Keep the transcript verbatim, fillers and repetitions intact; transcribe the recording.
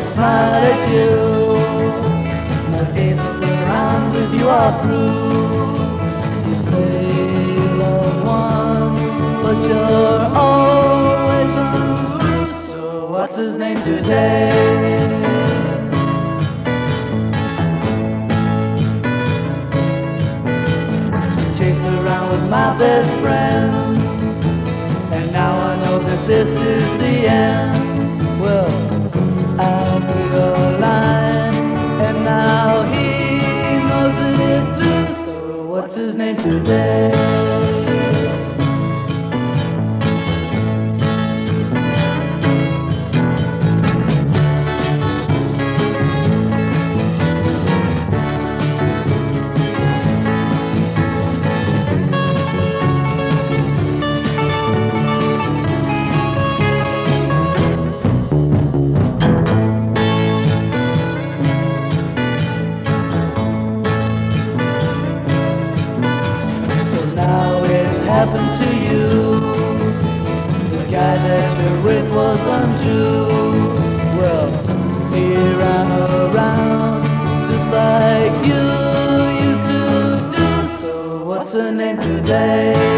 smile at you. My days around with you are through. You say you love one, but you're always untrue. So what's his name today? Chased around with my best friend, and now I know that this is the end. Well, I realize, and now he knows it too. So what's his name today? Happened to you. The guy that you with was untrue. Well, he ran around just like you used to do. So what's her name today?